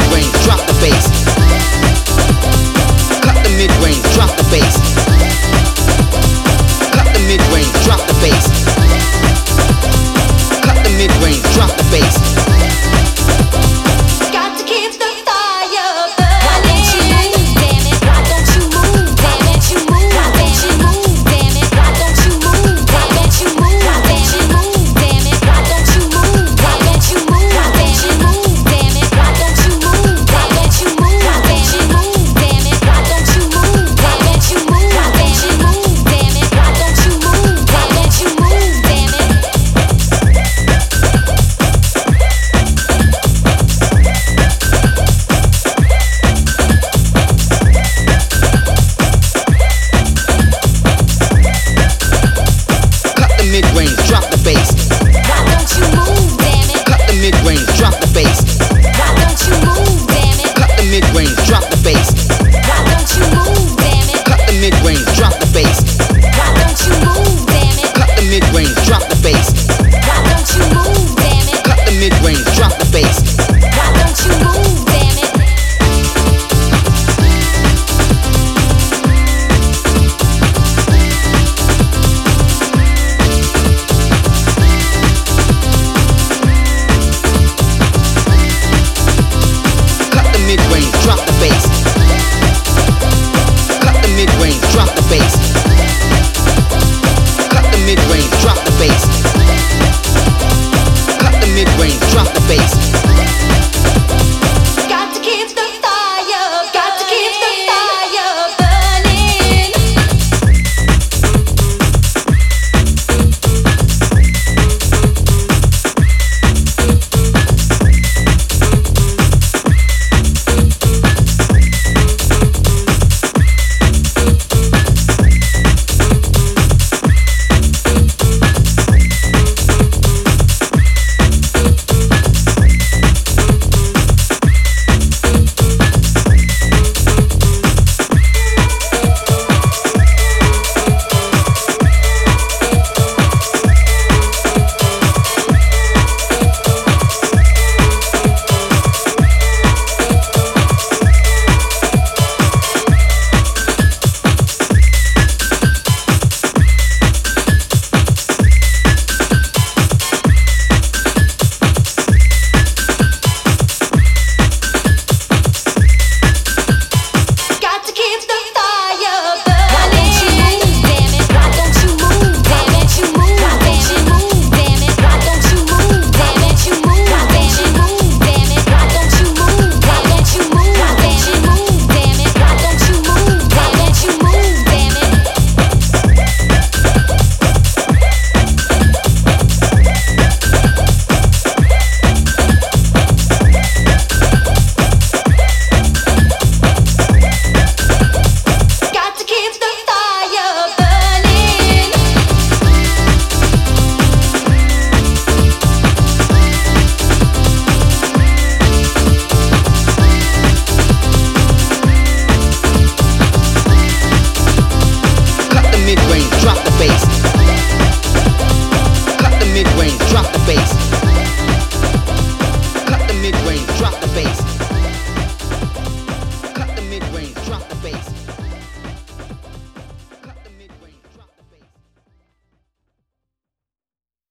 mid-range, drop the bass. Cut the mid-range, drop the bass. Cut the mid-range, drop the bass. Cut the mid-range, drop the bass. Got to keep the fire burning. Why don't you move, damn it? Why don't you move, damn it? You move, why don't you move, damn it? Why don't you move, why don't you move, why don't you move, damn it? Why don't you move, why don't you move, why don't you move, damn it? Why don't you move, why don't you move, why don't you move, damn it? Why don't you move, why don't you move, why don't you move, damn it? Why don't you move, why don't you move, damn it? Cut the mid-range, drop the bass. Why don't you move, damn it? Cut the mid-range, drop the bass. Why don't you move, damn it? Cut the mid-range, drop the bass. Why don't you move, damn it? Cut the mid-range, drop the bass. Why don't you move, damn it? Cut the mid-range, drop the bass. Why don't you move, damn it? Cut the mid-range, drop the bass. Why don't you move, damn it? Cut the mid-range, drop the bass. Cut the mid-range, drop the bass. Cut the mid-range, drop the bass. Cut the mid-range, drop the bass.